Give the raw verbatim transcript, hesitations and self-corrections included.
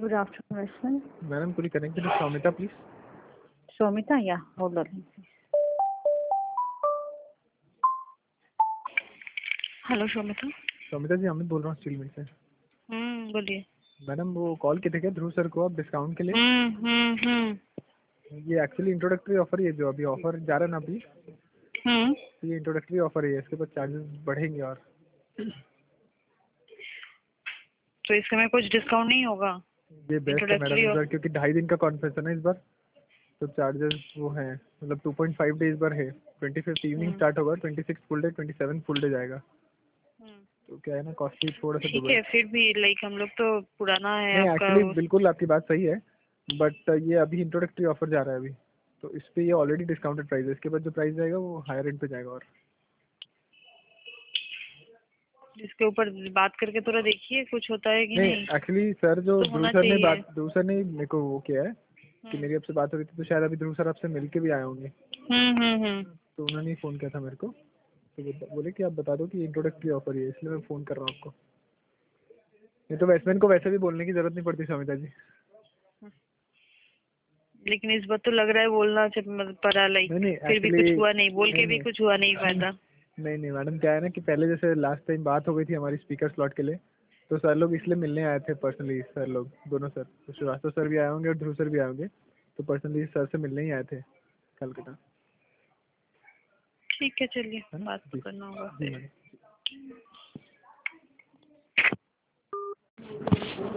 Good afternoon, Rashmi. Madam, could you connect me to Soumita, please? Soumita, yeah, hold on, please. Hello Somita. Somita ji, Amit बोल रहा हूँ steel mill से। हम्म बोलिए। Madam, वो call किए थे क्या ध्रुव सर को आप डिस्काउंट के लिए? हम्म हम्म हम्म ये एक्चुअली इंट्रोडक्टरी ऑफर ही है, जो अभी ऑफर जा रहा है ना अभी, हम्म तो ये इंट्रोडक्टरी ऑफर ही है, इसके बाद चार्जेस बढ़ेंगे। और तो इसमें में कुछ डिस्काउंट नहीं होगा? ये बेस्ट है मैडम इंट्रोडक्टरी इस और बार, क्योंकि ढाई दिन का कॉन्फ्रेंस है ना इस बार, तो चार्जेस वो है, मतलब टू पॉइंट फाइव डे इस बार है। Twenty fifth evening hmm start होगा, twenty six full day, twenty seven full day जाएगा। हम्म। तो क्या है ना, कॉस्टली थोड़ा सा ठीक दुबई। है, फिर भी लाइक हम लोग तो पुराना है नहीं, आपका एक्चुअली उस। बिल्कुल आपकी बात सही है, बट ये अभी इंट्रोडक्टरी ऑफर जा रहा है अभी, तो इस पे ये ऑलरेडी डिस्काउंटेड प्राइस है। इसके बाद जो प्राइस जाएगा वो हायर रेंट पे जाएगा। और जिसके ऊपर बात करके थोड़ा देखिए कुछ होता है कि नहीं, नहीं। एक्चुअली सर जो तो ध्रुव होना सर ने चाहिए। बात ध्रुव सर ने मेरे को वो किया है कि हम्म मेरी आपसे बात हो रही थी, तो शायद अभी ध्रुव सर आपसे मिल के भी आए होंगे, हम्म हम्म हम्म। तो उन्होंने ही फ़ोन किया था मेरे को। तो वो बोले कि आप बता दो कि इंट्रोडक्टरी ऑफर ही है, इसलिए मैं फ़ोन कर रहा हूँ आपको। नहीं तो वैसमैन को वैसे भी बोलने की जरूरत नहीं पड़ती समिता जी। लेकिन इस बार तो लग रहा है बोलना चाहिए पड़ा, लाइक नहीं नहीं, फिर भी एक्चुअली कुछ हुआ नहीं, बोल नहीं के भी नहीं कुछ हुआ नहीं फायदा। नहीं नहीं मैडम, क्या है ना कि पहले जैसे लास्ट टाइम बात हो गई थी हमारी स्पीकर स्लॉट के लिए, तो सर लोग इसलिए मिलने आए थे पर्सनली। सर लोग दोनों सर, तो श्रीवास्तव सर भी आए होंगे और ध्रुव सर भी आए होंगे, तो पर्सनली सर से मिलने ही आए थे कलकत्ता। ठीक है, चलिए है ना बात तो जी? करना होगा जी फिर। मैडम।